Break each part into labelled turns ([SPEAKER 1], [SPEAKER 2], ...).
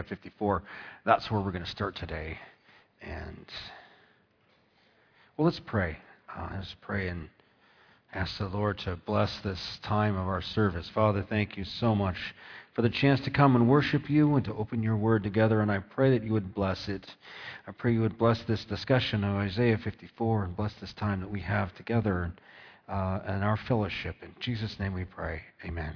[SPEAKER 1] 54. That's where we're going to start today. And, well, let's pray. Let's pray and ask the Lord to bless this time of our service. Father, thank you so much for the chance to come and worship you and to open your word together, and I pray that you would bless it. I pray you would bless this discussion of Isaiah 54 and bless this time that we have together and our fellowship. In Jesus' name we pray. Amen.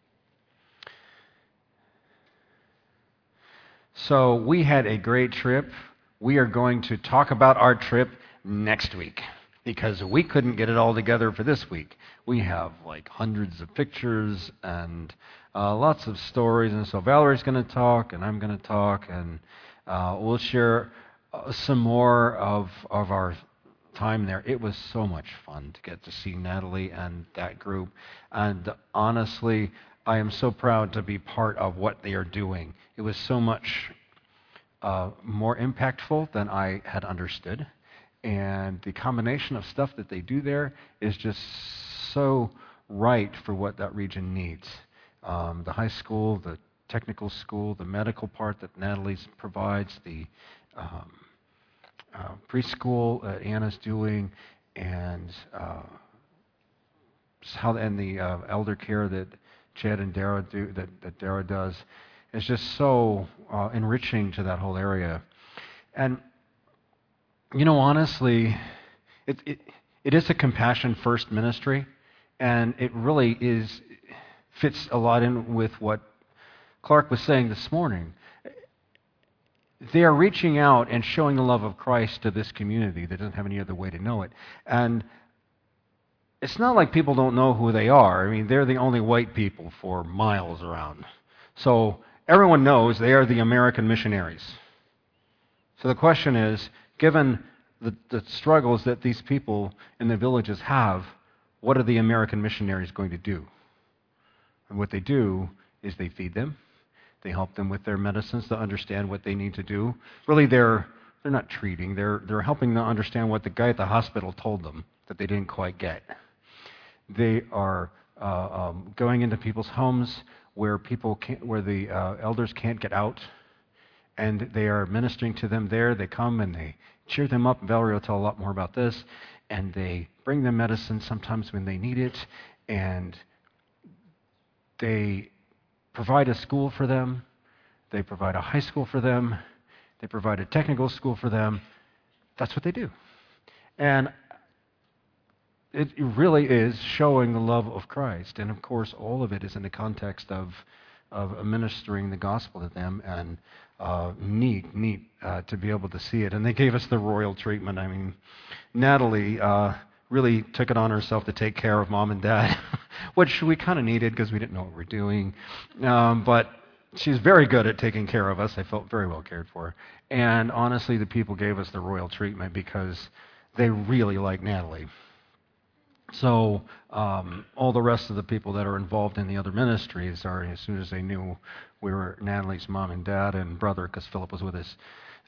[SPEAKER 1] So we had a great trip. We are going to talk about our trip next week because we couldn't get it all together for this week. We have like hundreds of pictures and lots of stories, and so Valerie's going to talk and I'm going to talk, and we'll share some more of our time there. It was so much fun to get to see Natalie and that group, and honestly, I am so proud to be part of what they are doing. It was so much more impactful than I had understood, and the combination of stuff that they do there is just so right for what that region needs. The high school, the technical school, the medical part that Natalie provides, the preschool that Anna's doing, and the elder care that Chad and Dara do, that Dara does, is just so enriching to that whole area. And you know, honestly, it is a compassion first ministry, and it really fits a lot in with what Clark was saying this morning. They are reaching out and showing the love of Christ to this community that doesn't have any other way to know it. And it's not like people don't know who they are. I mean, they're the only white people for miles around. So everyone knows they are the American missionaries. So the question is, given the struggles that these people in the villages have, what are the American missionaries going to do? And what they do is they feed them. They help them with their medicines to understand what they need to do. Really, they're not treating. They're helping them understand what the guy at the hospital told them that they didn't quite get. They are going into people's homes where the elders can't get out, and they are ministering to them there. They come and they cheer them up. Valerie will tell a lot more about this. And they bring them medicine sometimes when they need it, and they provide a school for them. They provide a high school for them. They provide a technical school for them. That's what they do. And it really is showing the love of Christ. And of course, all of it is in the context of administering the gospel to them, and neat to be able to see it. And they gave us the royal treatment. I mean, Natalie really took it on herself to take care of Mom and Dad, which we kind of needed because we didn't know what we were doing. But she's very good at taking care of us. I felt very well cared for. And honestly, the people gave us the royal treatment because they really like Natalie. So all the rest of the people that are involved in the other ministries are, as soon as they knew we were Natalie's mom and dad and brother, because Philip was with us,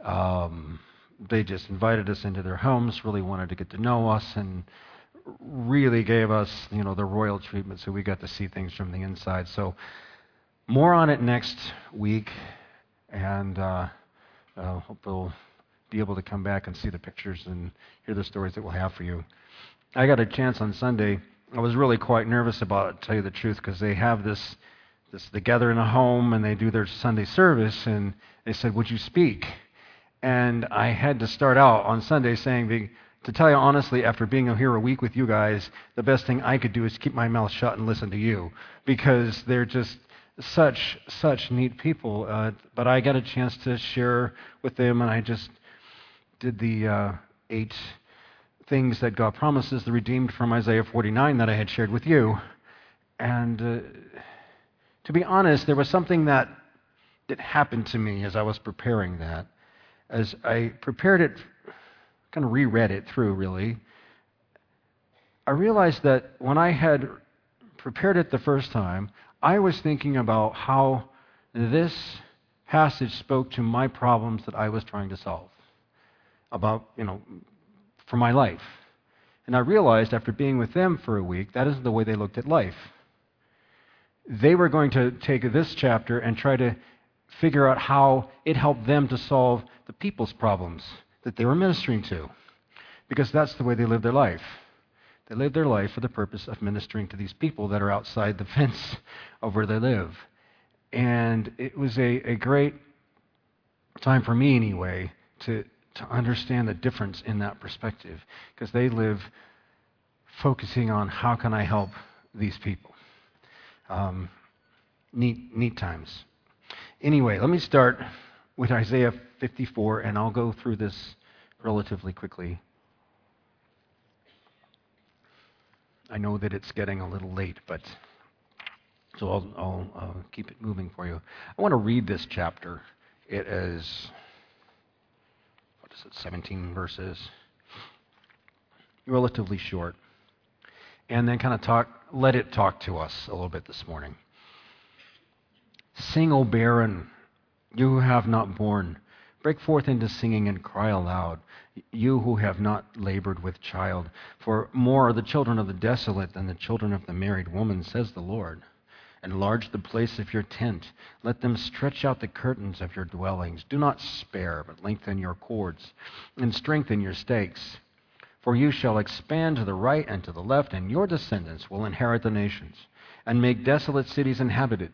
[SPEAKER 1] they just invited us into their homes, really wanted to get to know us, and really gave us, the royal treatment, so we got to see things from the inside. So more on it next week, and hope we'll be able to come back and see the pictures and hear the stories that we'll have for you. I got a chance on Sunday. I was really quite nervous about it, to tell you the truth, because they have they gather in a home and they do their Sunday service, and they said, "Would you speak?" And I had to start out on Sunday saying, to tell you honestly, after being here a week with you guys, the best thing I could do is keep my mouth shut and listen to you, because they're just such neat people. But I got a chance to share with them, and I just did the 8 things that God promises the redeemed from Isaiah 49 that I had shared with you. And to be honest, there was something that happened to me as I was preparing that. As I prepared it, kind of reread it through really, I realized that when I had prepared it the first time, I was thinking about how this passage spoke to my problems that I was trying to solve, about, for my life. And I realized after being with them for a week, that isn't the way they looked at life. They were going to take this chapter and try to figure out how it helped them to solve the people's problems that they were ministering to. Because that's the way they live their life. They live their life for the purpose of ministering to these people that are outside the fence of where they live. And it was a great time for me anyway to understand the difference in that perspective. Because they live focusing on how can I help these people. Neat times. Anyway, let me start with Isaiah 54, and I'll go through this relatively quickly. I know that it's getting a little late, but so I'll keep it moving for you. I want to read this chapter. It is, 17 verses, relatively short, and then kind of let it talk to us a little bit this morning. Sing, O barren, you who have not borne. Break forth into singing and cry aloud, you who have not labored with child. For more are the children of the desolate than the children of the married woman, says the Lord. Enlarge the place of your tent. Let them stretch out the curtains of your dwellings. Do not spare, but lengthen your cords, and strengthen your stakes. For you shall expand to the right and to the left, and your descendants will inherit the nations, and make desolate cities inhabited.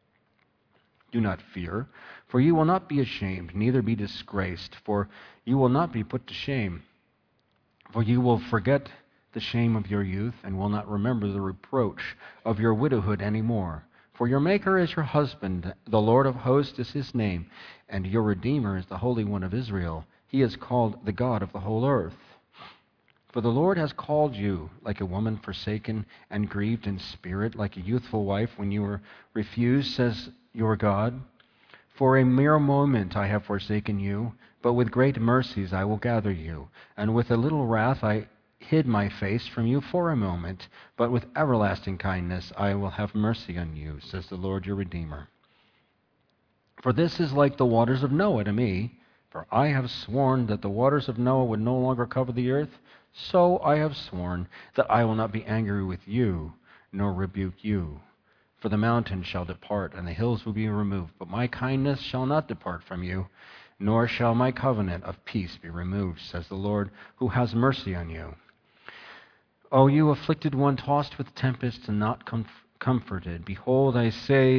[SPEAKER 1] Do not fear, for you will not be ashamed, neither be disgraced, for you will not be put to shame. For you will forget the shame of your youth, and will not remember the reproach of your widowhood any more. For your Maker is your husband, the Lord of hosts is his name, and your Redeemer is the Holy One of Israel. He is called the God of the whole earth. For the Lord has called you like a woman forsaken and grieved in spirit, like a youthful wife when you were refused, says your God. For a mere moment I have forsaken you, but with great mercies I will gather you, and with a little wrath I hid my face from you for a moment, but with everlasting kindness I will have mercy on you, says the Lord your Redeemer. For this is like the waters of Noah to me, for I have sworn that the waters of Noah would no longer cover the earth, so I have sworn that I will not be angry with you, nor rebuke you. For the mountains shall depart, and the hills will be removed, but my kindness shall not depart from you, nor shall my covenant of peace be removed, says the Lord, who has mercy on you. O you afflicted one, tossed with tempest and not comforted, behold, I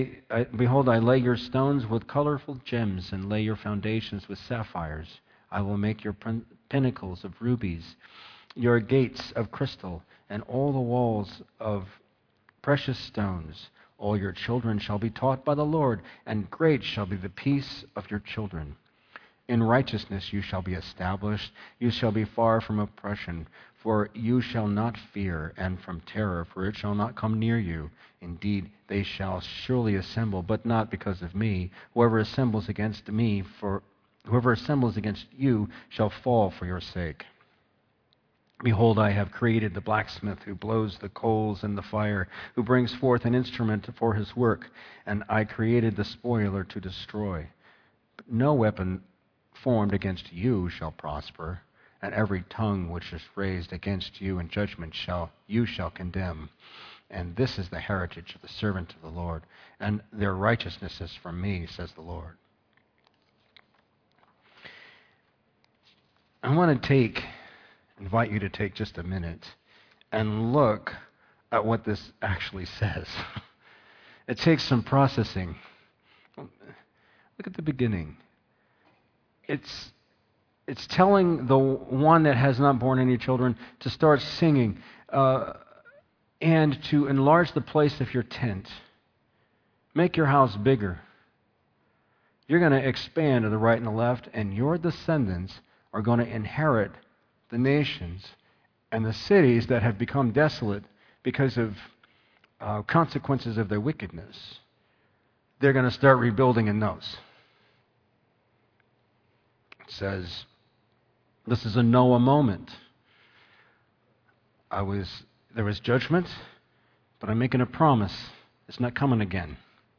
[SPEAKER 1] lay your stones with colorful gems, and lay your foundations with sapphires. I will make your pinnacles of rubies, your gates of crystal, and all the walls of precious stones. All your children shall be taught by the Lord, and great shall be the peace of your children. In righteousness you shall be established. You shall be far from oppression, for you shall not fear, and from terror, for it shall not come near you. Indeed, they shall surely assemble, but not because of me. Whoever assembles against you shall fall for your sake. Behold, I have created the blacksmith who blows the coals in the fire, who brings forth an instrument for his work, and I created the spoiler to destroy. But no weapon formed against you shall prosper, and every tongue which is raised against you in judgment you shall condemn. And this is the heritage of the servant of the Lord, and their righteousness is from me, says the Lord. I want to invite you to take just a minute and look at what this actually says. It takes some processing. Look at the beginning. It's telling the one that has not borne any children to start singing and to enlarge the place of your tent. Make your house bigger. You're going to expand to the right and the left, and your descendants are going to inherit the nations and the cities that have become desolate because of consequences of their wickedness. They're going to start rebuilding in those. It says, this is a Noah moment. There was judgment, but I'm making a promise. It's not coming again.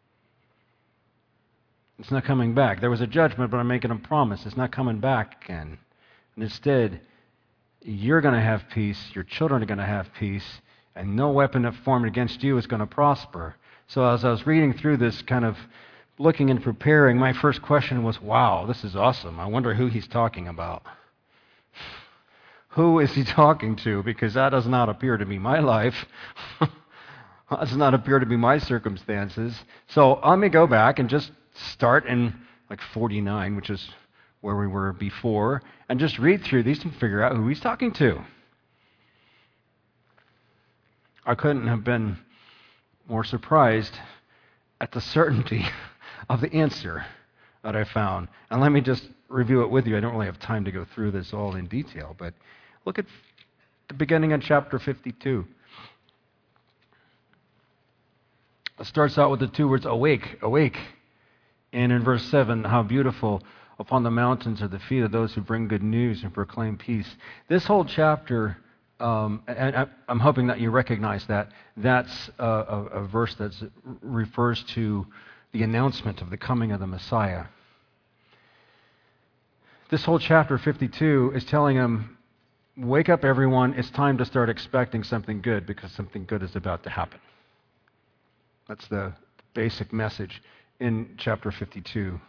[SPEAKER 1] It's not coming back. There was a judgment, but I'm making a promise. It's not coming back again. And instead, you're going to have peace, your children are going to have peace, and no weapon formed against you is going to prosper. So as I was reading through this kind of looking and preparing, my first question was, wow, this is awesome. I wonder who he's talking about. Who is he talking to? Because that does not appear to be my life. That does not appear to be my circumstances. So let me go back and just start in like 49, which is where we were before, and just read through these and figure out who he's talking to. I couldn't have been more surprised at the certainty of the answer that I found. And let me just review it with you. I don't really have time to go through this all in detail, but look at the beginning of chapter 52. It starts out with the two words, awake, awake. And in verse 7, how beautiful upon the mountains are the feet of those who bring good news and proclaim peace. This whole chapter, and I'm hoping that you recognize that, that's a verse that refers to the announcement of the coming of the Messiah. This whole chapter 52 is telling them, wake up everyone, it's time to start expecting something good because something good is about to happen. That's the basic message in chapter 52.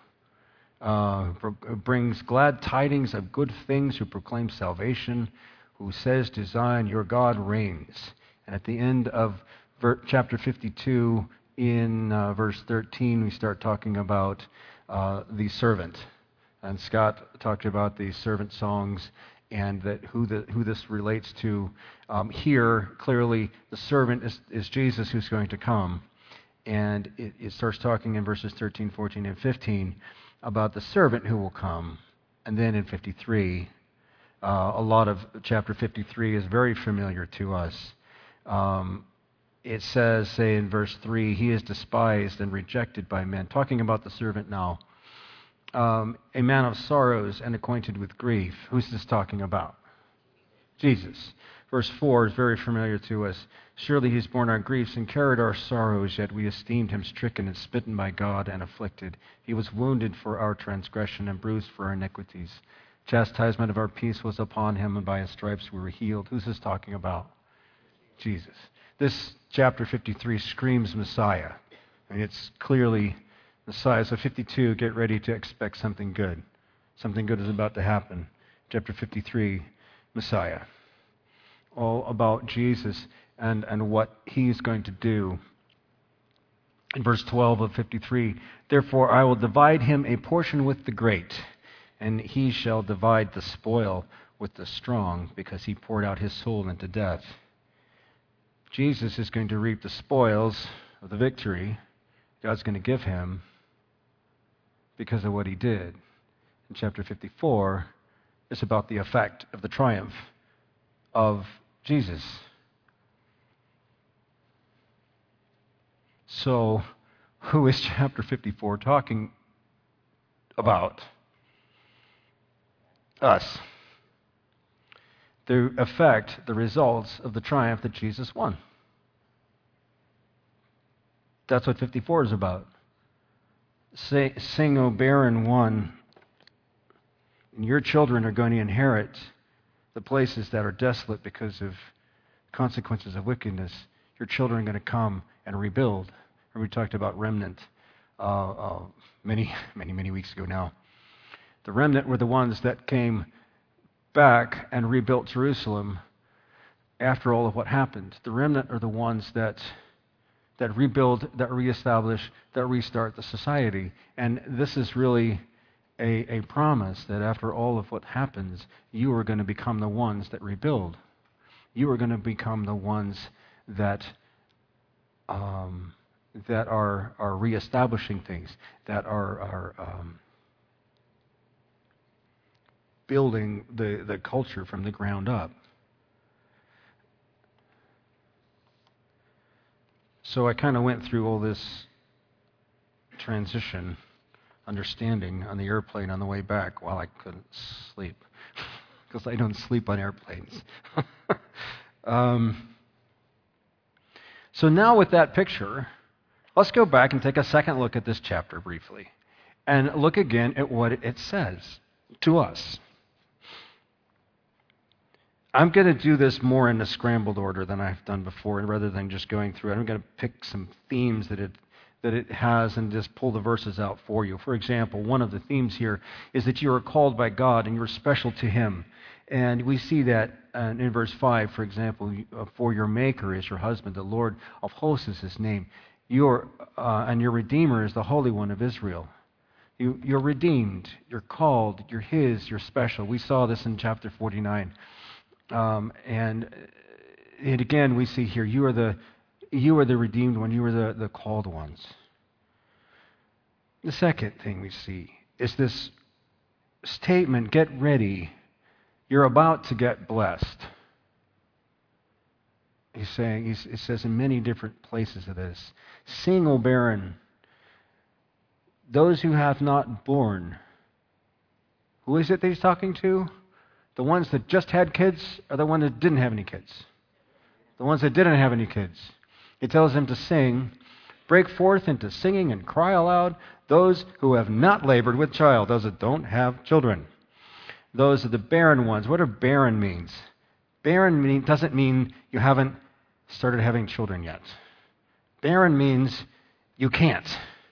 [SPEAKER 1] Brings glad tidings of good things, who proclaims salvation, who says to Zion, your God reigns. And at the end of chapter 52, in verse 13, we start talking about the servant. And Scott talked about the servant songs and that who this relates to. Here, clearly, the servant is Jesus who's going to come. And it starts talking in verses 13, 14, and 15 about the servant who will come. And then in 53, a lot of chapter 53 is very familiar to us. It says, say in verse 3, he is despised and rejected by men. Talking about the servant now. A man of sorrows and acquainted with grief. Who's this talking about? Jesus. Verse 4 is very familiar to us. Surely he's borne our griefs and carried our sorrows, yet we esteemed him stricken and smitten by God and afflicted. He was wounded for our transgression and bruised for our iniquities. Chastisement of our peace was upon him, and by his stripes we were healed. Who's this talking about? Jesus. This chapter 53 screams Messiah. I mean, it's clearly Messiah. So 52, get ready to expect something good. Something good is about to happen. Chapter 53, Messiah. All about Jesus and what he's going to do. In verse 12 of 53, therefore I will divide him a portion with the great, and he shall divide the spoil with the strong, because he poured out his soul into death. Jesus is going to reap the spoils of the victory God's going to give him because of what he did. In chapter 54, it's about the effect of the triumph of Jesus. So, who is chapter 54 talking about? Us. The effect, the results of the triumph that Jesus won. That's what 54 is about. Sing, O barren one, and your children are going to inherit the places that are desolate because of consequences of wickedness. Your children are going to come and rebuild. And we talked about remnant many weeks ago now. The remnant were the ones that came back and rebuilt Jerusalem after all of what happened. The remnant are the ones that rebuild, that reestablish, that restart the society. And this is really a promise that after all of what happens, you are going to become the ones that rebuild. You are going to become the ones that are reestablishing things, that are building the culture from the ground up. So I kind of went through all this transition, understanding on the airplane on the way back while I couldn't sleep, because I don't sleep on airplanes. So now with that picture, let's go back and take a second look at this chapter briefly and look again at what it says to us. I'm going to do this more in a scrambled order than I've done before, and rather than just going through it, I'm going to pick some themes that it has and just pull the verses out for you. For example, one of the themes here is that you are called by God and you're special to Him. And we see that in verse 5, for example, for your Maker is your husband, the Lord of hosts is His name. And your Redeemer is the Holy One of Israel. You're redeemed, you're called, you're His, you're special. We saw this in chapter 49. And again, we see here, you are the redeemed one, you are the called ones. The second thing we see is this statement, get ready, you're about to get blessed. He's saying, it says in many different places of this, sing, O barren, those who have not borne. Who is it that he's talking to? The ones that just had kids or the ones that didn't have any kids? The ones that didn't have any kids. He tells them to sing, break forth into singing and cry aloud, those who have not labored with child, those that don't have children. Those are the barren ones. What do barren means? Barren doesn't mean you haven't started having children yet. Barren means you can't.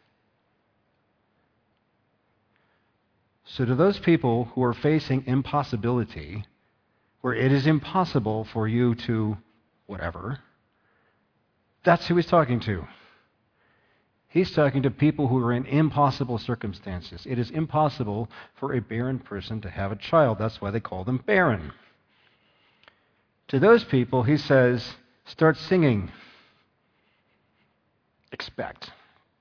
[SPEAKER 1] So to those people who are facing impossibility, where it is impossible for you to whatever, that's who he's talking to. He's talking to people who are in impossible circumstances. It is impossible for a barren person to have a child. That's why they call them barren. To those people, he says, start singing. Expect.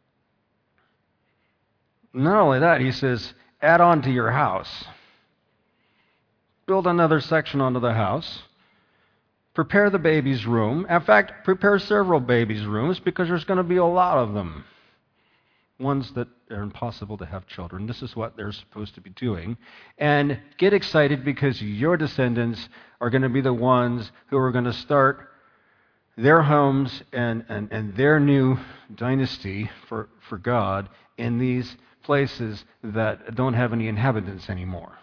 [SPEAKER 1] Not only that, he says, add on to your house. Build another section onto the house. Prepare the baby's room. In fact, prepare several babies' rooms because there's going to be a lot of them. Ones that are impossible to have children. This is what they're supposed to be doing. And get excited because your descendants are going to be the ones who are going to start their homes and their new dynasty for God in these places that don't have any inhabitants anymore.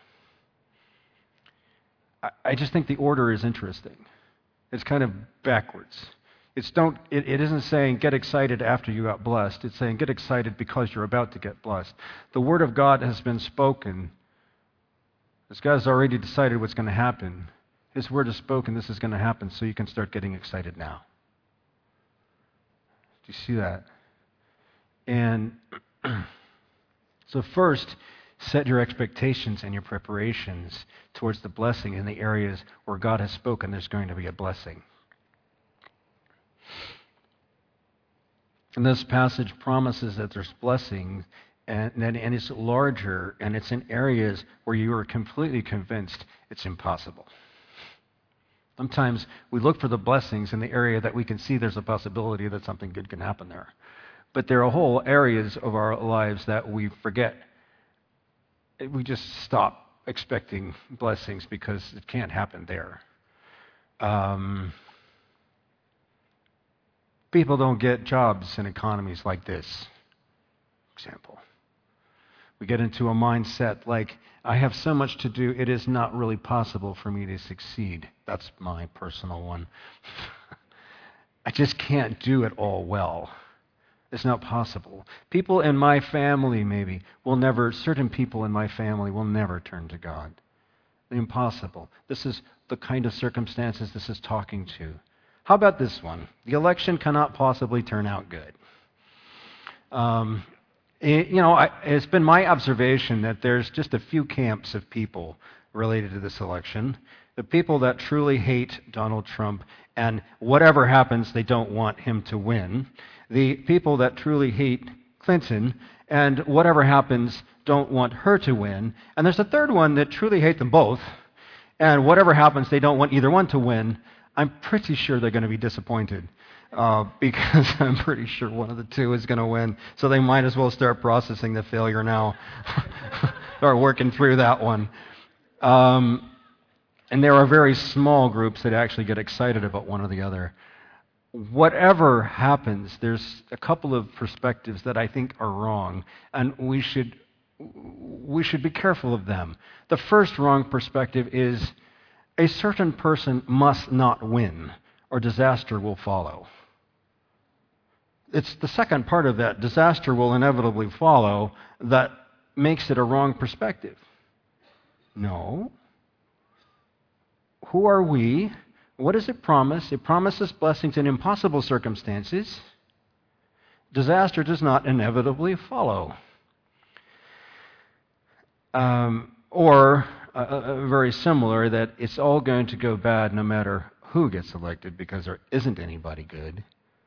[SPEAKER 1] I just think the order is interesting. It's kind of backwards. It isn't saying get excited after you got blessed. It's saying get excited because you're about to get blessed. The Word of God has been spoken. This guy's already decided what's going to happen. His Word is spoken. This is going to happen, so you can start getting excited now. Do you see that? And so first, set your expectations and your preparations towards the blessing in the areas where God has spoken there's going to be a blessing. And this passage promises that there's blessing, and it's larger, and it's in areas where you are completely convinced it's impossible. Sometimes we look for the blessings in the area that we can see there's a possibility that something good can happen there. But there are whole areas of our lives that we forget. We just stop expecting blessings because it can't happen there. People don't get jobs in economies like this, for example. We get into a mindset like, I have so much to do, it is not really possible for me to succeed. That's my personal one. I just can't do it all well. It's not possible. People in my family certain people in my family will never turn to God. Impossible. This is the kind of circumstances this is talking to. How about this one? The election cannot possibly turn out good. It's been my observation that there's just a few camps of people related to this election. The people that truly hate Donald Trump, and whatever happens, they don't want him to win. The people that truly hate Clinton, and whatever happens, don't want her to win. And there's a third one that truly hate them both, and whatever happens, they don't want either one to win. I'm pretty sure they're going to be disappointed because I'm pretty sure one of the two is going to win. So they might as well start processing the failure now, start working through that one. And there are very small groups that actually get excited about one or the other. Whatever happens, there's a couple of perspectives that I think are wrong, and we should be careful of them. The first wrong perspective is a certain person must not win, or disaster will follow. It's the second part of that, disaster will inevitably follow, that makes it a wrong perspective. No. Who are we? What does it promise? It promises blessings in impossible circumstances. Disaster does not inevitably follow. Or very similar, that it's all going to go bad no matter who gets elected because there isn't anybody good.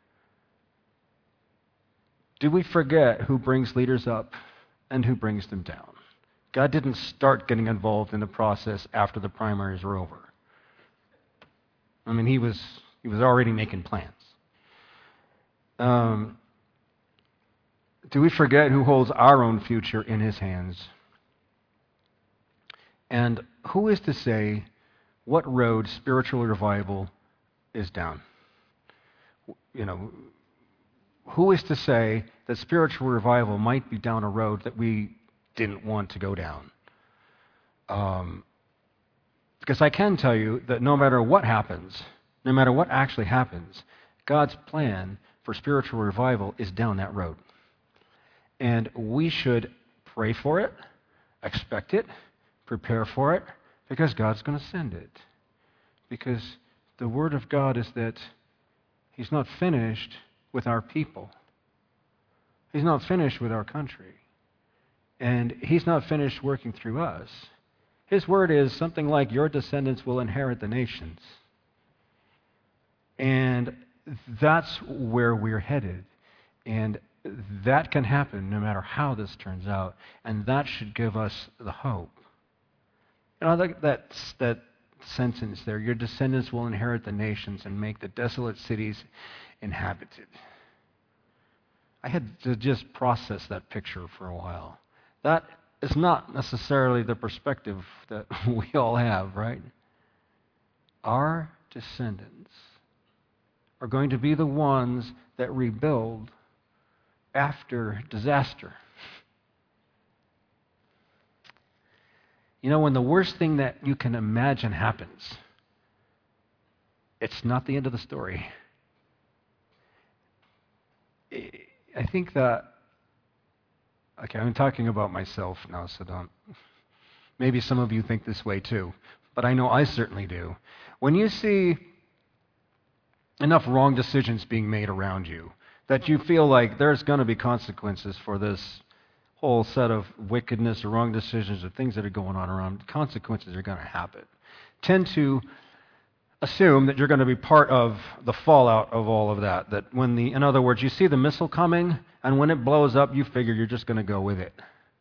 [SPEAKER 1] Do we forget who brings leaders up and who brings them down? God didn't start getting involved in the process after the primaries were over. I mean, he was already making plans. Do we forget who holds our own future in his hands? And who is to say what road spiritual revival is down? You know, who is to say that spiritual revival might be down a road that we didn't want to go down? Because I can tell you that no matter what happens, no matter what actually happens, God's plan for spiritual revival is down that road. And we should pray for it, expect it, prepare for it, because God's going to send it. Because the Word of God is that He's not finished with our people. He's not finished with our country. And He's not finished working through us. His word is something like, your descendants will inherit the nations. And that's where we're headed. And that can happen no matter how this turns out. And that should give us the hope. And I like that sentence there, your descendants will inherit the nations and make the desolate cities inhabited. I had to just process that picture for a while. That is not necessarily the perspective that we all have, right? Our descendants are going to be the ones that rebuild after disaster. You know, when the worst thing that you can imagine happens, it's not the end of the story. I think that, okay, I'm talking about myself now, so don't. Maybe some of you think this way too, but I know I certainly do. When you see enough wrong decisions being made around you that you feel like there's going to be consequences for this whole set of wickedness or wrong decisions or things that are going on around, consequences are going to happen. Tend to assume that you're going to be part of the fallout of all of that. That when in other words, you see the missile coming, and when it blows up, you figure you're just going to go with it.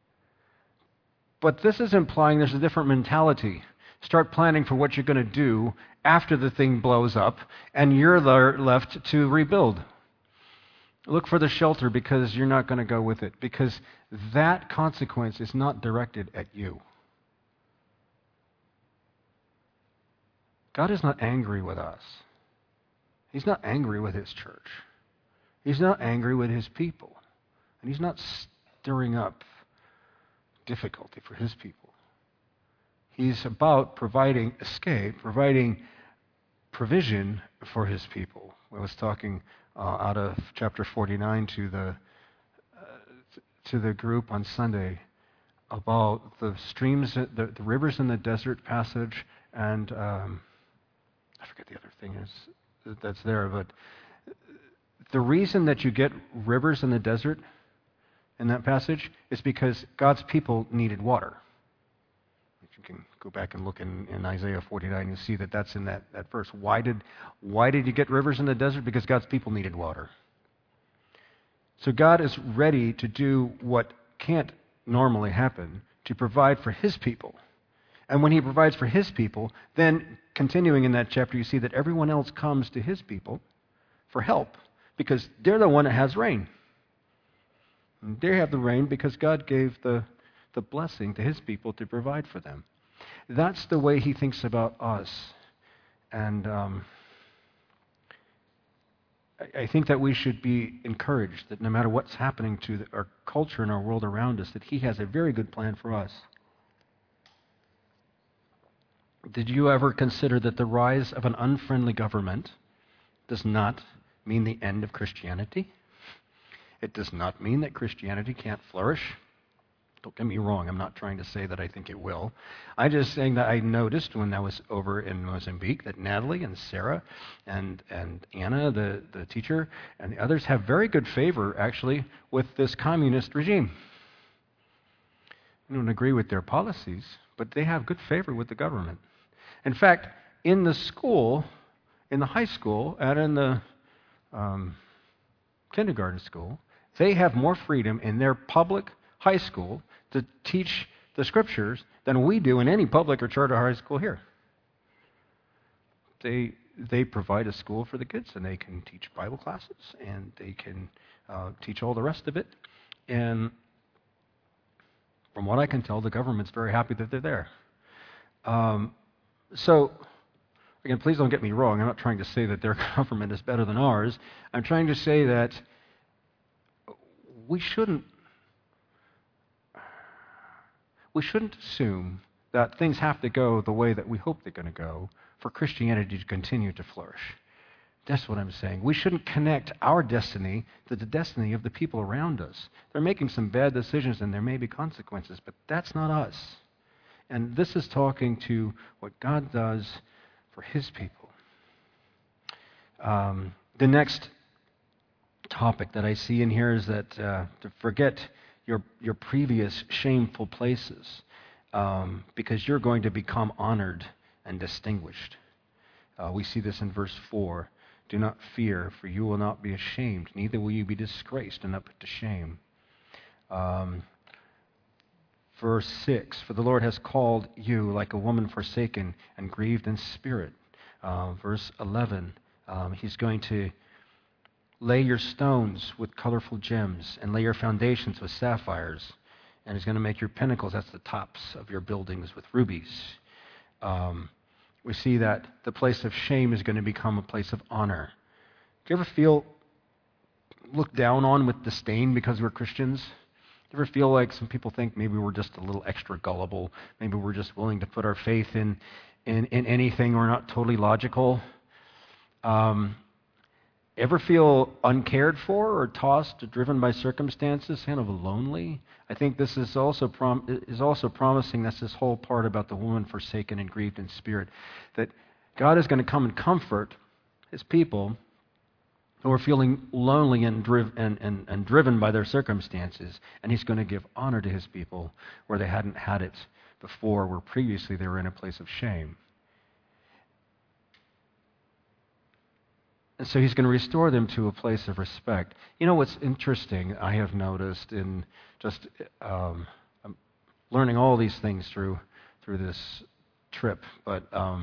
[SPEAKER 1] But this is implying there's a different mentality. Start planning for what you're going to do after the thing blows up, and you're left to rebuild. Look for the shelter because you're not going to go with it, because that consequence is not directed at you. God is not angry with us. He's not angry with His church. He's not angry with His people. And He's not stirring up difficulty for His people. He's about providing escape, providing provision for His people. I was talking out of chapter 49 to the group on Sunday about the streams, the rivers in the desert passage, and I forget the other thing is that's there, but the reason that you get rivers in the desert in that passage is because God's people needed water. You can go back and look in Isaiah 49 and see that that's in that verse. Why did you get rivers in the desert? Because God's people needed water. So God is ready to do what can't normally happen, to provide for His people. And when He provides for His people, then continuing in that chapter, you see that everyone else comes to His people for help because they're the one that has rain. And they have the rain because God gave the blessing to His people to provide for them. That's the way He thinks about us. And I think that we should be encouraged that no matter what's happening to our culture and our world around us, that He has a very good plan for us. Did you ever consider that the rise of an unfriendly government does not mean the end of Christianity? It does not mean that Christianity can't flourish. Don't get me wrong, I'm not trying to say that I think it will. I'm just saying that I noticed when I was over in Mozambique that Natalie and Sarah and Anna, the teacher, and the others have very good favor, actually, with this communist regime. I don't agree with their policies, but they have good favor with the government. In fact, in the school, in the high school, and in the kindergarten school, they have more freedom in their public high school to teach the scriptures than we do in any public or charter high school here. They provide a school for the kids, and they can teach Bible classes, and they can teach all the rest of it. And from what I can tell, the government's very happy that they're there. So, again, please don't get me wrong. I'm not trying to say that their government is better than ours. I'm trying to say that we shouldn't assume that things have to go the way that we hope they're going to go for Christianity to continue to flourish. That's what I'm saying. We shouldn't connect our destiny to the destiny of the people around us. They're making some bad decisions and there may be consequences, but that's not us. And this is talking to what God does for His people. The next topic that I see in here is that to forget your previous shameful places because you're going to become honored and distinguished. We see this in verse 4. Do not fear, for you will not be ashamed, neither will you be disgraced and not put to shame. Verse 6, for the Lord has called you like a woman forsaken and grieved in spirit. Verse 11, He's going to lay your stones with colorful gems and lay your foundations with sapphires. And He's going to make your pinnacles, that's the tops of your buildings, with rubies. We see that the place of shame is going to become a place of honor. Do you ever feel looked down on with disdain because we're Christians? Do you ever feel like some people think maybe we're just a little extra gullible? Maybe we're just willing to put our faith in anything. We're not totally logical. Ever feel uncared for or tossed or driven by circumstances, kind of lonely? I think this is also promising, that's this whole part about the woman forsaken and grieved in spirit, that God is going to come and comfort His people who are feeling lonely and driven by their circumstances, and He's going to give honor to His people where they hadn't had it before, where previously they were in a place of shame. And so He's going to restore them to a place of respect. You know what's interesting, I have noticed in just I'm learning all these things through this trip, but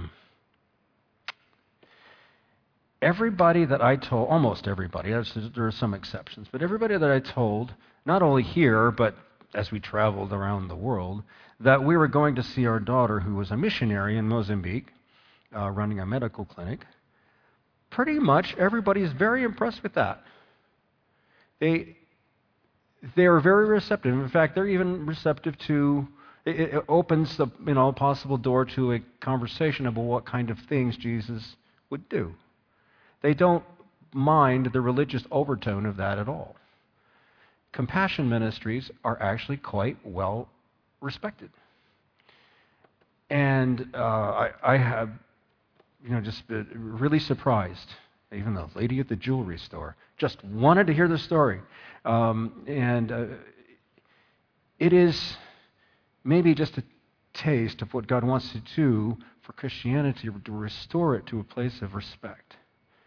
[SPEAKER 1] everybody that I told, almost everybody, there are some exceptions, but everybody that I told, not only here, but as we traveled around the world, that we were going to see our daughter, who was a missionary in Mozambique, running a medical clinic, pretty much everybody is very impressed with that. They are very receptive. In fact, they're even receptive to, it opens the possible door to a conversation about what kind of things Jesus would do. They don't mind the religious overtone of that at all. Compassion ministries are actually quite well respected. And I have just been really surprised. Even the lady at the jewelry store just wanted to hear the story. It is maybe just a taste of what God wants to do for Christianity, to restore it to a place of respect.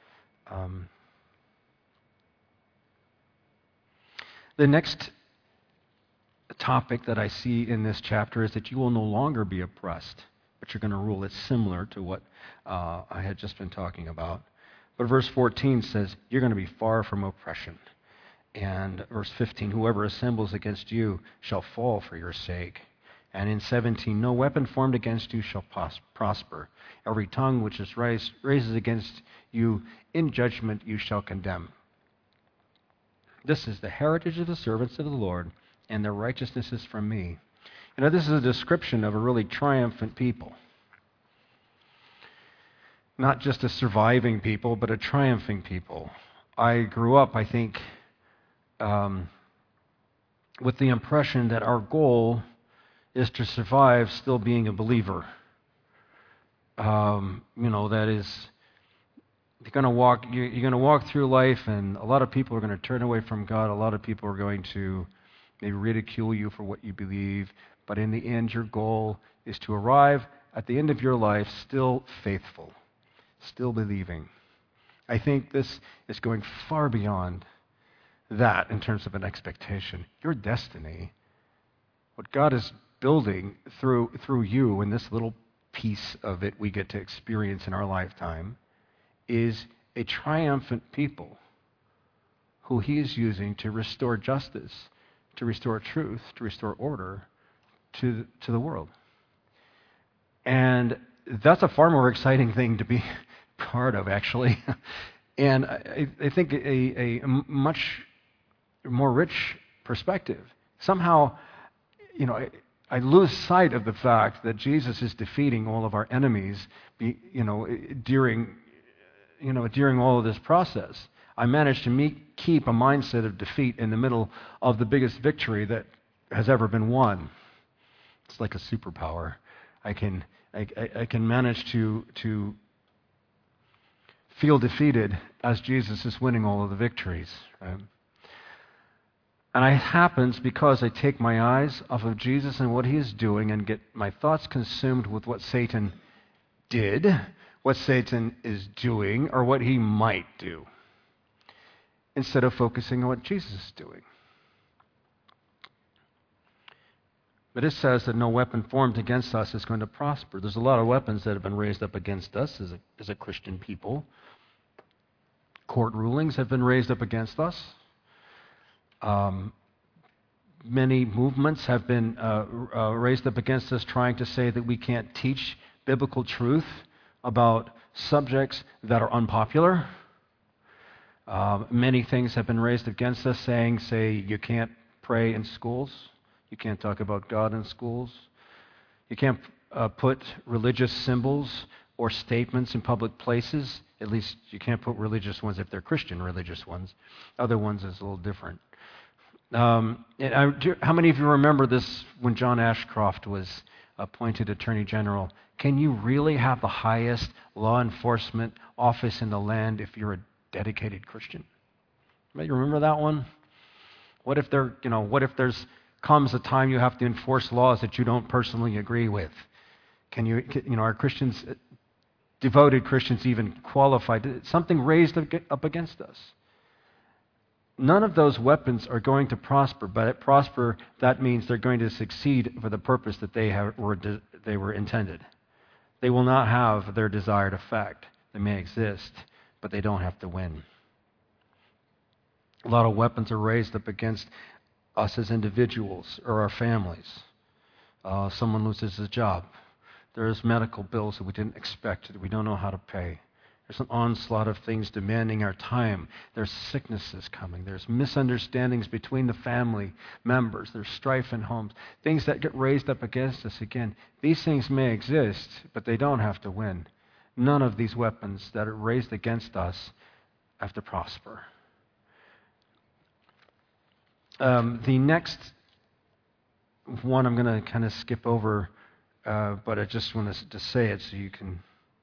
[SPEAKER 1] The next topic that I see in this chapter is that you will no longer be oppressed, but you're going to rule. It's similar to what I had just been talking about. But verse 14 says, you're going to be far from oppression. And verse 15, whoever assembles against you shall fall for your sake. And in 17, no weapon formed against you shall prosper. Every tongue which is raises against you in judgment you shall condemn. This is the heritage of the servants of the Lord, and their righteousness is from me. This is a description of a really triumphant people. Not just a surviving people, but a triumphing people. I grew up, I think, um, with the impression that our goal is to survive still being a believer. That is, you're going to walk through life, and a lot of people are going to turn away from God. A lot of people are going to maybe ridicule you for what you believe. But in the end, your goal is to arrive at the end of your life still faithful, still believing. I think this is going far beyond that in terms of an expectation. Your destiny, what God is building through you in this little piece of it we get to experience in our lifetime, is a triumphant people who he is using to restore justice, to restore truth, to restore order to the world. And that's a far more exciting thing to be part of, actually. And I think a much more rich perspective. Somehow, I lose sight of the fact that Jesus is defeating all of our enemies, during all of this process. I managed to keep a mindset of defeat in the middle of the biggest victory that has ever been won. It's like a superpower. I can manage to feel defeated as Jesus is winning all of the victories. Right? And it happens because I take my eyes off of Jesus and what he is doing and get my thoughts consumed with what Satan did, what Satan is doing, or what he might do, instead of focusing on what Jesus is doing. But it says that no weapon formed against us is going to prosper. There's a lot of weapons that have been raised up against us as a Christian people. Court rulings have been raised up against us. Many movements have been raised up against us trying to say that we can't teach biblical truth about subjects that are unpopular. Many things have been raised against us say you can't pray in schools. You can't talk about God in schools. You can't put religious symbols or statements in public places. At least you can't put religious ones if they're Christian religious ones. Other ones is a little different. How many of you remember this when John Ashcroft was appointed Attorney General? Can you really have the highest law enforcement office in the land if you're a dedicated Christian? You remember that one? What if there's comes a time you have to enforce laws that you don't personally agree with? Are Christians, devoted Christians, even qualified? Something raised up against us. None of those weapons are going to prosper, but that means they're going to succeed for the purpose that they were intended. They will not have their desired effect. They may exist, but they don't have to win. A lot of weapons are raised up against us as individuals or our families. Someone loses a job. There's medical bills that we didn't expect, that we don't know how to pay. There's an onslaught of things demanding our time. There's sicknesses coming. There's misunderstandings between the family members. There's strife in homes. Things that get raised up against us again. These things may exist, but they don't have to win. None of these weapons that are raised against us have to prosper. The next one I'm going to kind of skip over, but I just want to say it so you can,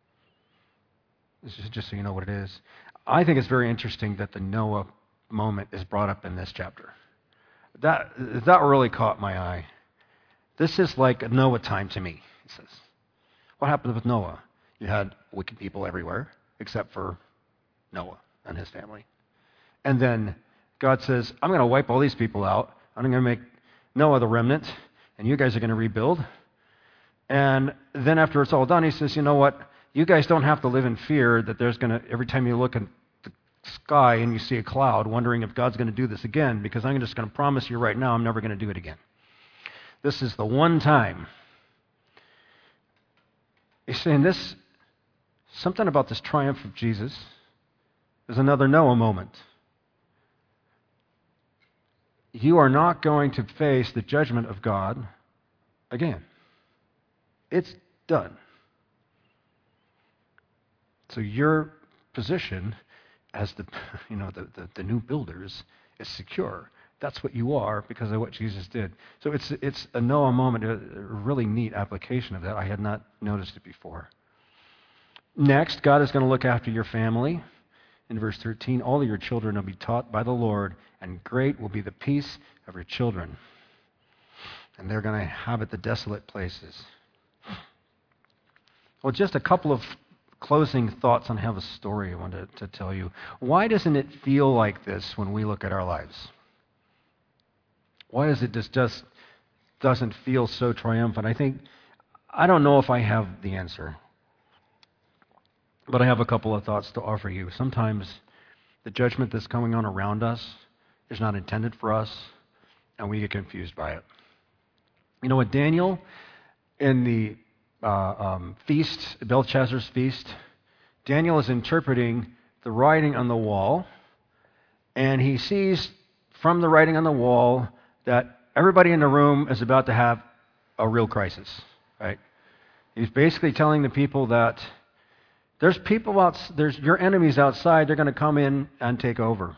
[SPEAKER 1] just so you know what it is. I think it's very interesting that the Noah moment is brought up in this chapter. That really caught my eye. This is like a Noah time to me, it says. What happened with Noah? You had wicked people everywhere, except for Noah and his family. And then God says, I'm going to wipe all these people out. I'm going to make Noah the remnant, and you guys are going to rebuild. And then after it's all done, he says, you know what? You guys don't have to live in fear that there's going to, every time you look at the sky and you see a cloud, wondering if God's going to do this again, because I'm just going to promise you right now I'm never going to do it again. This is the one time. He's saying this, something about this triumph of Jesus is another Noah moment. You are not going to face the judgment of God again. It's done. So your position as the new builders is secure. That's what you are because of what Jesus did. So it's a Noah moment, a really neat application of that. I had not noticed it before. Next, God is going to look after your family. In verse 13, all of your children will be taught by the Lord, and great will be the peace of your children. And they're going to inhabit the desolate places. Well, just a couple of closing thoughts on how the story I wanted to tell you. Why doesn't it feel like this when we look at our lives? Why is it just doesn't feel so triumphant? I don't know if I have the answer. But I have a couple of thoughts to offer you. Sometimes the judgment that's coming on around us is not intended for us, and we get confused by it. You know what, Daniel, in the feast, Belshazzar's feast, Daniel is interpreting the writing on the wall, and he sees from the writing on the wall that everybody in the room is about to have a real crisis, right? He's basically telling the people that there's your enemies outside, they're going to come in and take over.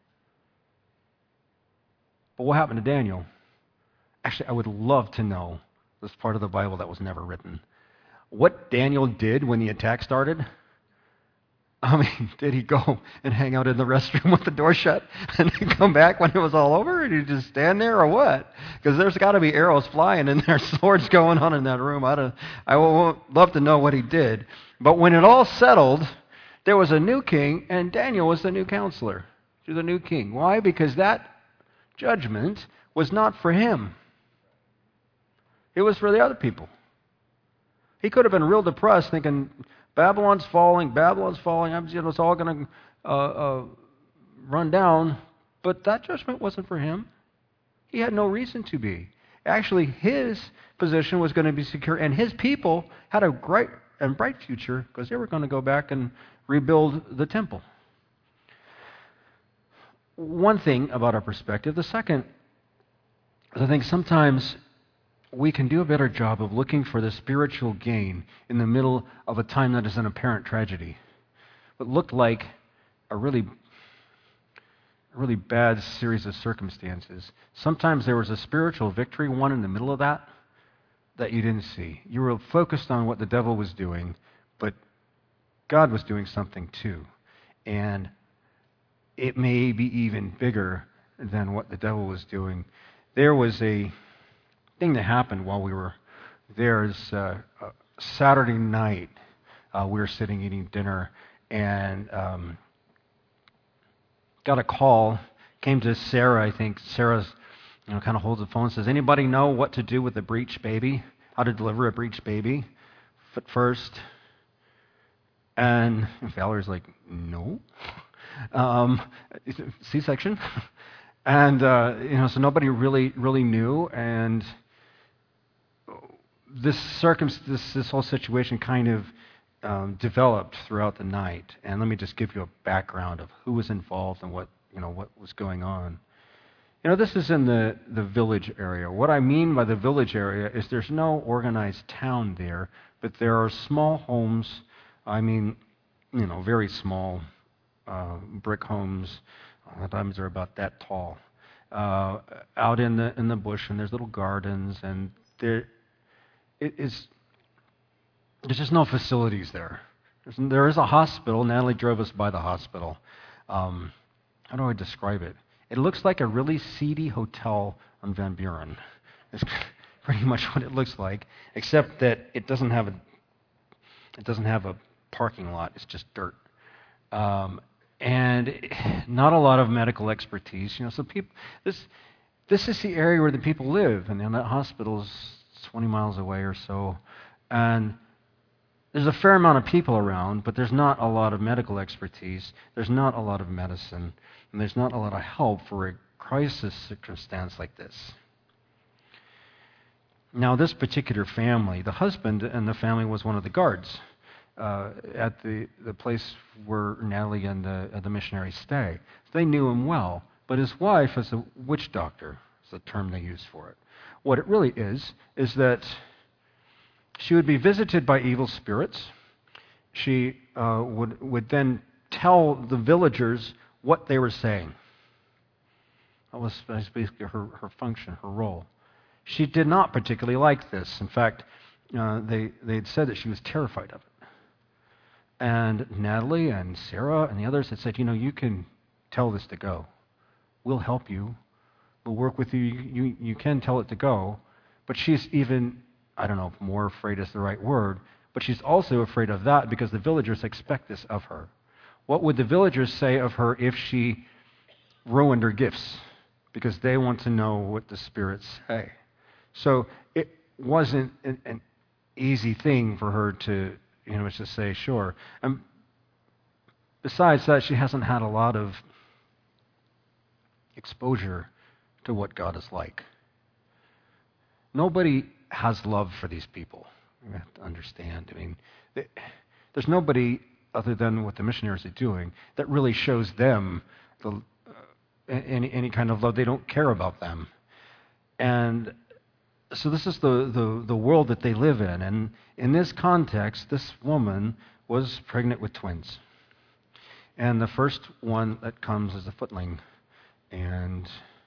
[SPEAKER 1] But what happened to Daniel? Actually, I would love to know this part of the Bible that was never written. What Daniel did when the attack started? I mean, did he go and hang out in the restroom with the door shut and then come back when it was all over? Or did he just stand there or what? Because there's got to be arrows flying and there's swords going on in that room. I would love to know what he did. But when it all settled, there was a new king, and Daniel was the new counselor to the new king. Why? Because that judgment was not for him. It was for the other people. He could have been real depressed, thinking, Babylon's falling, it's all going to run down. But that judgment wasn't for him. He had no reason to be. Actually, his position was going to be secure, and his people had a great and bright future because they were going to go back and rebuild the temple. One thing about our perspective. The second is I think sometimes we can do a better job of looking for the spiritual gain in the middle of a time that is an apparent tragedy. What looked like a really bad series of circumstances. Sometimes there was a spiritual victory won in the middle of that you didn't see. You were focused on what the devil was doing, but God was doing something too. And it may be even bigger than what the devil was doing. There was a thing that happened while we were there. Is Saturday night, we were sitting eating dinner, and got a call. Came to Sarah. I think Sarah's, kind of holds the phone and says, "Anybody know what to do with a breech baby? How to deliver a breech baby first?" And Valerie's like, "No, C-section." And so nobody really knew, and this whole situation kind of developed throughout the night. And let me just give you a background of who was involved and what was going on. This is in the village area. What I mean by the village area is there's no organized town there, but there are small homes. I mean, very small brick homes. Sometimes they're about that tall. Out in the bush, and there's little gardens, and there's just no facilities there. There is a hospital. Natalie drove us by the hospital. How do I describe it? It looks like a really seedy hotel on Van Buren. It's pretty much what it looks like, except that it doesn't have a parking lot. It's just dirt. And not a lot of medical expertise. So people, this is the area where the people live, and that hospital is 20 miles away or so. And there's a fair amount of people around, but there's not a lot of medical expertise. There's not a lot of medicine, and there's not a lot of help for a crisis circumstance like this. Now, this particular family, the husband and the family was one of the guards at the place where Natalie and the missionaries stay. They knew him well, but his wife is a witch doctor, is the term they use for it. What it really is that she would be visited by evil spirits. She would then tell the villagers what they were saying. That was basically her function, her role. She did not particularly like this. In fact, they'd said that she was terrified of it. And Natalie and Sarah and the others had said, you can tell this to go. We'll help you. We'll work with you. You can tell it to go. But she's even, I don't know if more afraid is the right word, but she's also afraid of that because the villagers expect this of her. What would the villagers say of her if she ruined her gifts? Because they want to know what the spirits say. So it wasn't an easy thing for her to, just say, sure. And besides that, she hasn't had a lot of exposure to what God is like. Nobody has love for these people. You have to understand. There's nobody other than what the missionaries are doing that really shows them any kind of love. They don't care about them. And so this is the world that they live in. And in this context, this woman was pregnant with twins. And the first one that comes is a footling. And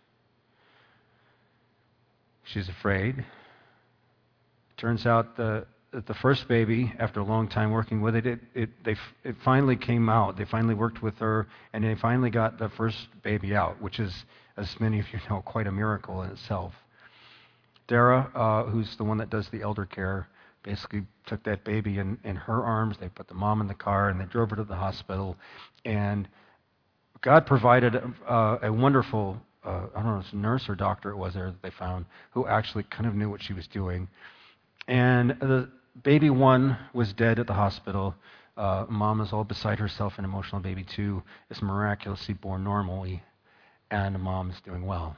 [SPEAKER 1] she's afraid. Turns out that the first baby, after a long time working with it, it finally came out. They finally worked with her, and they finally got the first baby out, which is, as many of you know, quite a miracle in itself. Dara, who's the one that does the elder care, basically took that baby in her arms. They put the mom in the car, and they drove her to the hospital. And God provided a wonderful, I don't know if it's a nurse or doctor it was there that they found, who actually kind of knew what she was doing. And the baby one was dead at the hospital. Mom is all beside herself and emotional. Baby two is miraculously born normally, and mom is doing well.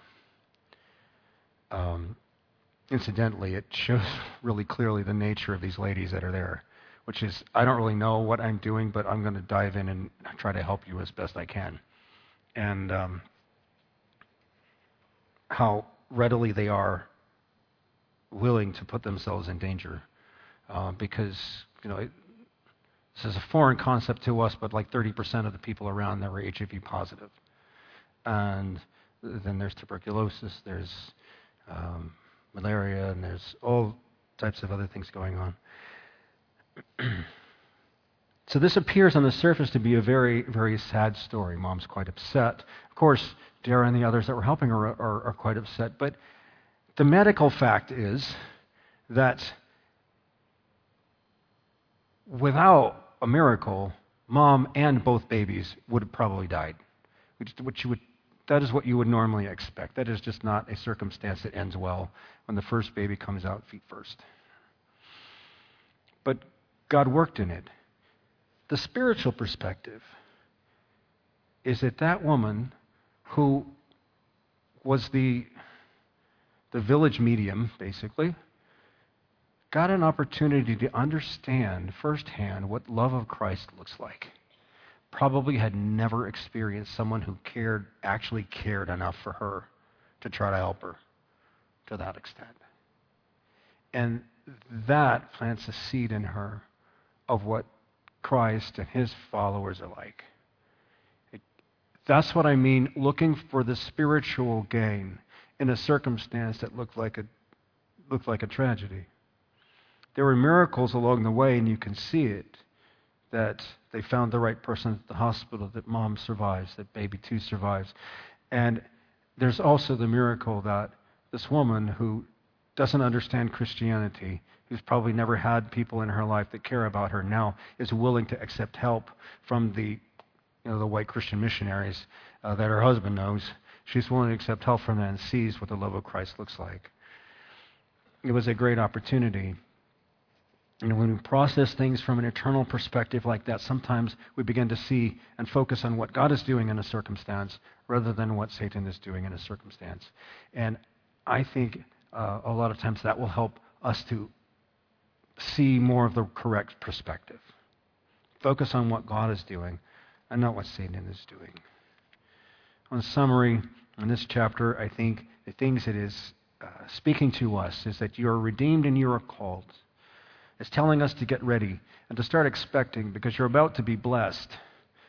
[SPEAKER 1] Incidentally, it shows really clearly the nature of these ladies that are there, which is, I don't really know what I'm doing, but I'm going to dive in and try to help you as best I can. And how readily they are willing to put themselves in danger. Because, this is a foreign concept to us, but like 30% of the people around there were HIV positive. And then there's tuberculosis, there's malaria, and there's all types of other things going on. So this appears on the surface to be a very, very sad story. Mom's quite upset. Of course, Dara and the others that were helping her are quite upset. But the medical fact is that without a miracle, mom and both babies would have probably died. That is what you would normally expect. That is just not a circumstance that ends well when the first baby comes out feet first. But God worked in it. The spiritual perspective is that that woman who was the village medium, basically, got an opportunity to understand firsthand what love of Christ looks like. Probably had never experienced someone who actually cared enough for her to try to help her to that extent. And that plants a seed in her of what Christ and his followers are like. That's what I mean, looking for the spiritual gain in a circumstance that looked like a tragedy. There were miracles along the way, and you can see it, that they found the right person at the hospital, that mom survives, that baby two survives. And there's also the miracle that this woman who doesn't understand Christianity, who's probably never had people in her life that care about her, now is willing to accept help from the white Christian missionaries that her husband knows. She's willing to accept help from them and sees what the love of Christ looks like. It was a great opportunity. When we process things from an eternal perspective like that, sometimes we begin to see and focus on what God is doing in a circumstance rather than what Satan is doing in a circumstance. And I think a lot of times that will help us to see more of the correct perspective. Focus on what God is doing and not what Satan is doing. In summary, in this chapter, I think the things it is speaking to us is that you are redeemed and you are called. It's telling us to get ready and to start expecting, because you're about to be blessed.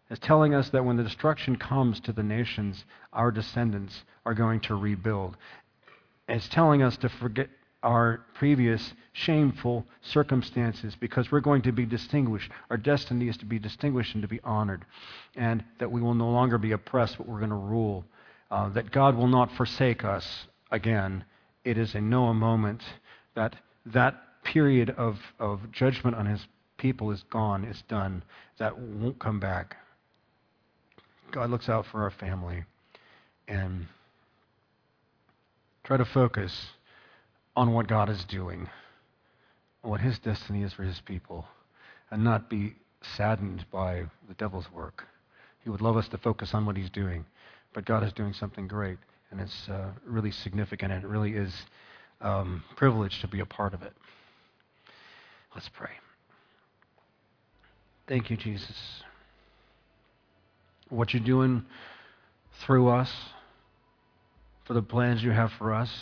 [SPEAKER 1] It's telling us that when the destruction comes to the nations, our descendants are going to rebuild. It's telling us to forget our previous shameful circumstances because we're going to be distinguished. Our destiny is to be distinguished and to be honored. And that we will no longer be oppressed, but we're going to rule. That God will not forsake us again. It is a Noah moment that period of judgment on his people is gone, is done. That won't come back. God looks out for our family. And try to focus on what God is doing, on what his destiny is for his people, and not be saddened by the devil's work. He would love us to focus on what he's doing, but God is doing something great, and it's really significant, and it really is privilege to be a part of it. Let's pray. Thank you, Jesus. What you're doing through us, for the plans you have for us.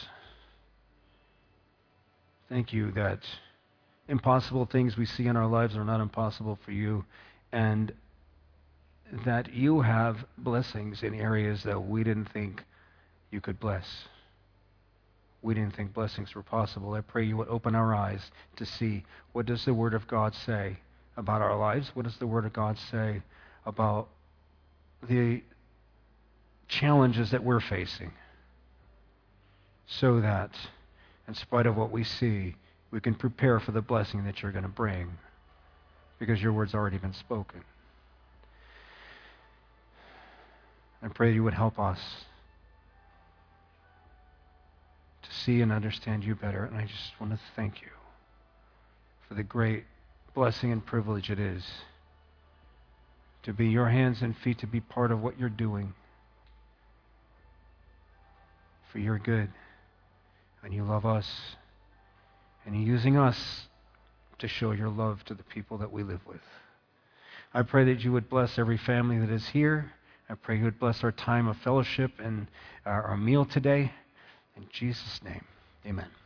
[SPEAKER 1] Thank you that impossible things we see in our lives are not impossible for you, and that you have blessings in areas that we didn't think you could bless. We didn't think blessings were possible. I pray you would open our eyes to see, what does the Word of God say about our lives? What does the Word of God say about the challenges that we're facing? So that, in spite of what we see, we can prepare for the blessing that you're going to bring, because your word's already been spoken. I pray you would help us to see and understand you better, and I just want to thank you for the great blessing and privilege it is to be your hands and feet, to be part of what you're doing for your good. And you love us, and you're using us to show your love to the people that we live with. I pray that you would bless every family that is here. I pray you would bless our time of fellowship and our meal today. In Jesus' name, amen.